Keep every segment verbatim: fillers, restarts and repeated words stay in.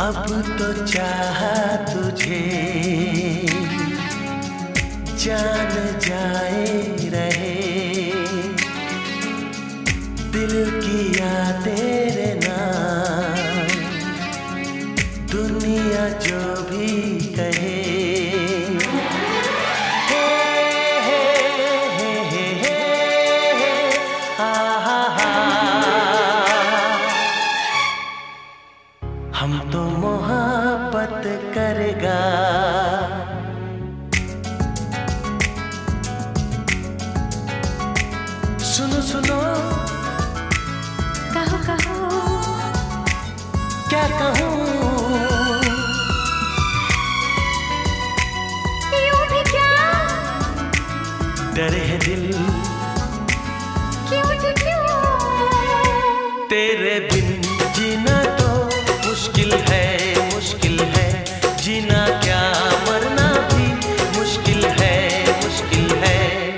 अब तो चाहा तुझे जान जाए रहे, दिल किया तेरे नाम, दुनिया जो भी कहे। हम तो मोहब्बत करेगा, सुनो सुनो कहो कहो क्या कहूँ, यूं भी क्या डरे है दिल, क्यों जी क्यों, तेरे बिन जीना तो मुश्किल है, मुश्किल है जीना, क्या मरना भी मुश्किल है, मुश्किल है।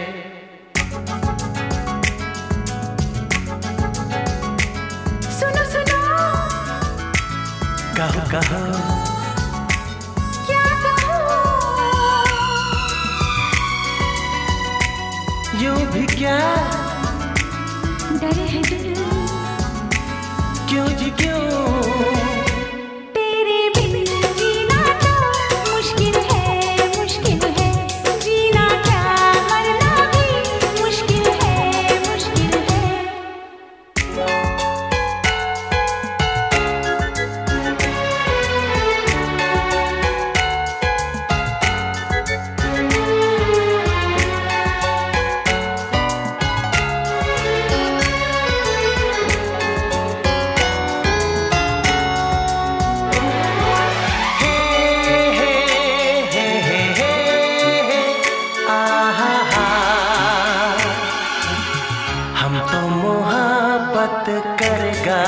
सुनो सुनो कहो कहो क्या कहूँ, यूं भी क्या डरे है दिल, क्यों जी क्यों, तेरे बिन जीना तो मुश्किल है, मुश्किल है जीना, क्या मरना भी मुश्किल है, मुश्किल है। हम तो मोहब्बत करेगा,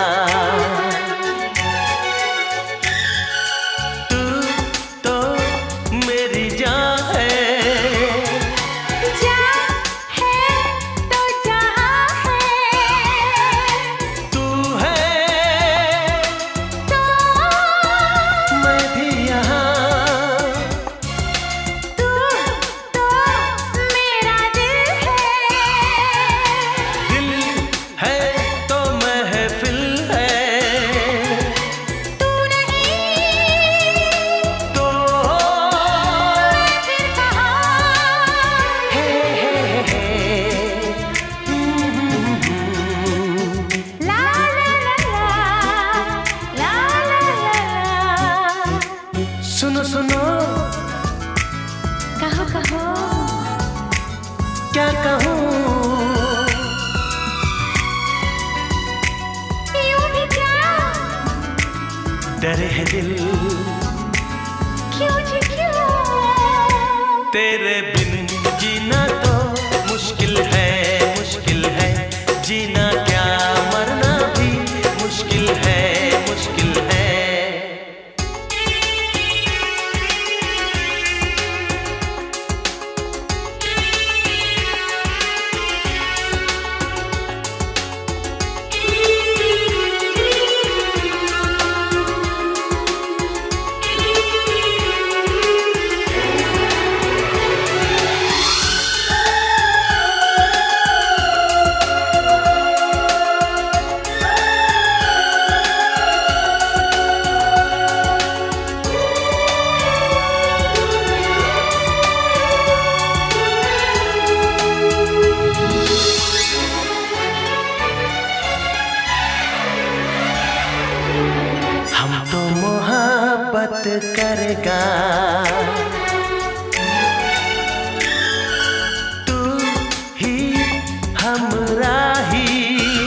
तू तो मेरी जान है, जान है तो जहाँ है, तू है तो मैं भी यहाँ, तू तो मेरा दिल है, दिल है तो महफिल है, तू नहीं तो फिर कहाँ, हे हे हे ला ला ला ला ला ला ला। सुनो सुनो कहो कहो क्या कहूँ, यूं भी क्या डरे है दिल, क्यों जी क्यों, तेरे बिन जीना तो मुश्किल है, मुश्किल है जीना, क्या मरना भी मुश्किल है, मुश्किल है। हम तो मोहब्बत करेगा, तू ही हमराही,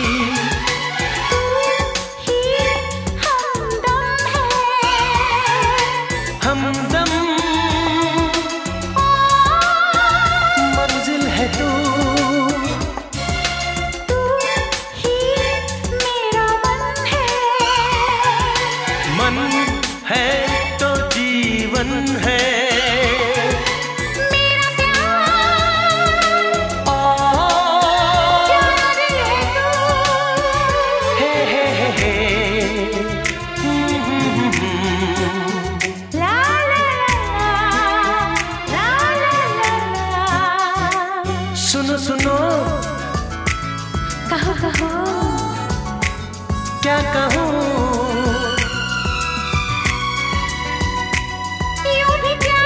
ही हमदम है, हमदम मंजिल है तू, तू ही मेरा मन है, मन है तो जीवन कहो कहो क्या कहूँ, यूं भी क्या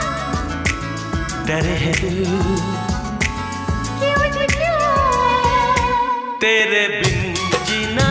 डरे है दिल क्यों जी क्यों तेरे बिन जीना